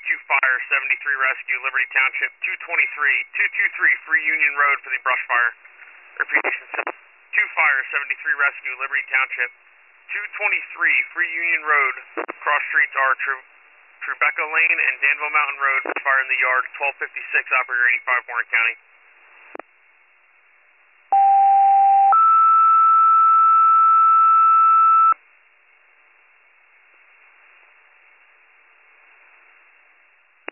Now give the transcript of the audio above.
2 fire, 73 rescue, Liberty Township, 223 Free Union Road for the brush fire. Repeat, 2 fire, 73 rescue, Liberty Township, 223 Free Union Road. Cross streets are Tribeca Lane and Danville Mountain Road. Fire in the yard, 1256, operator 85, Warren County.